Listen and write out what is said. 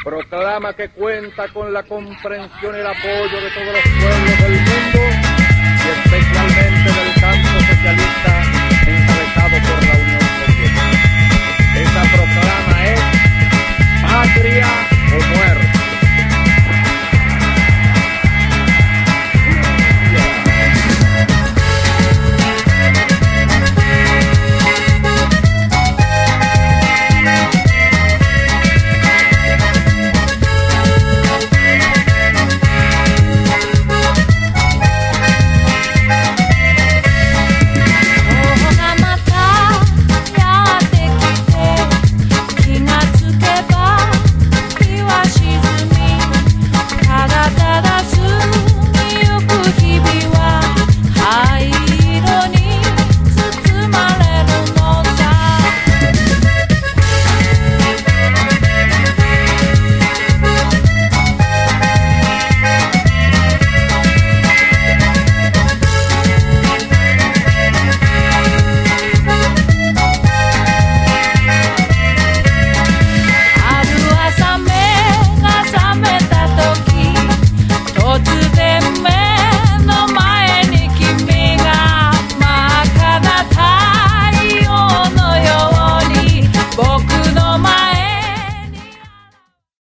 Proclama que cuenta con la comprensión y el apoyo de todos los pueblos del mundo y especialmente del campo socialista encabezado por la Unión Soviética. Esa proclama es patria o muerte.